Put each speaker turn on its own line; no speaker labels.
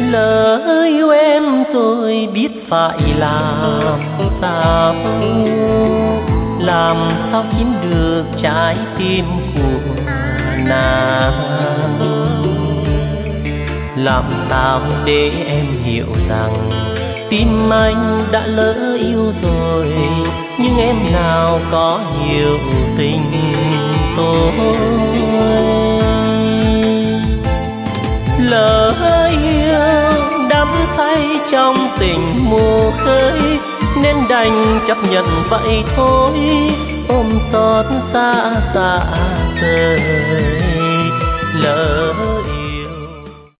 Lỡ yêu em tôi biết phải làm sao chiếm được trái tim của nàng, làm sao để em hiểu rằng tim anh đã lỡ yêu rồi, nhưng em nào có hiểu tình tôi. Lỡ yêu đắm say trong tình mù khơi, nên đành chấp nhận vậy thôi, ôm xót xa xa rời. Lỡ